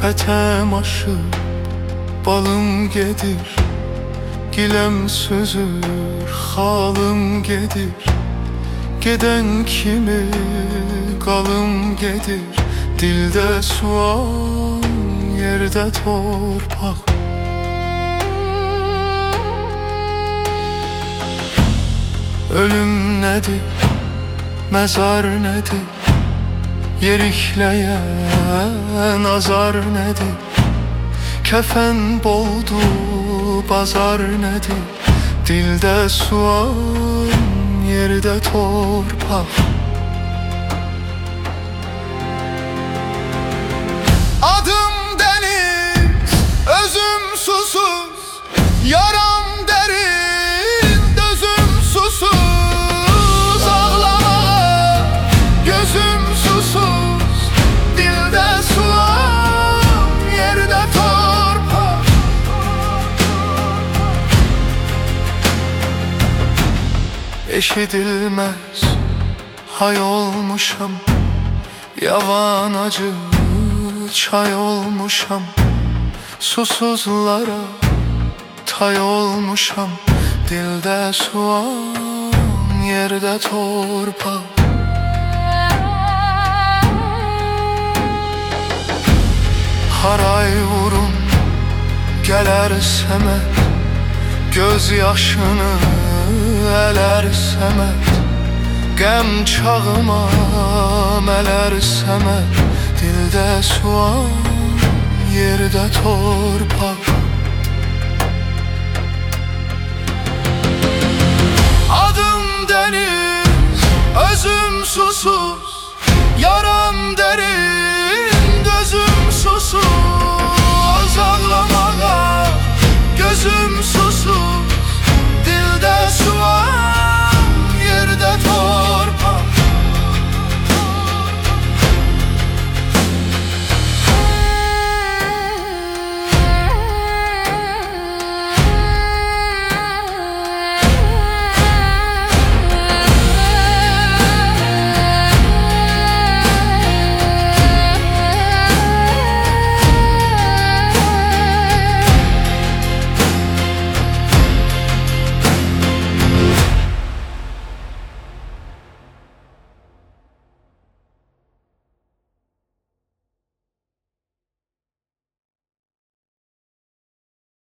Pətem aşıb balım gedir, gilem süzür xalım gedir. Geden kimi qalım gedir, dildə sual, yerdə torpaq. Ölüm nedir, mezar nedir, yerikleyen azar nedir? Kefen boldu, bazar nedir? Dilde sual, yerde torpaq. Adım deniz, özüm susuz, yaram derin, gözüm susuz. Ağlama, gözüm susuz, dilde sual, yerde torpaq. Eşidilmez hay olmuşam, yavan acı çay olmuşam. Susuzlara tay olmuşam, dilde sual, yerde torpaq. Haray vurun geler Səməd, göz yaşını ələr Səməd. Qəm çağıma mələr Səməd, dildə sual, yerdə torpaq. Adım deniz, özüm susuz, yaram derin,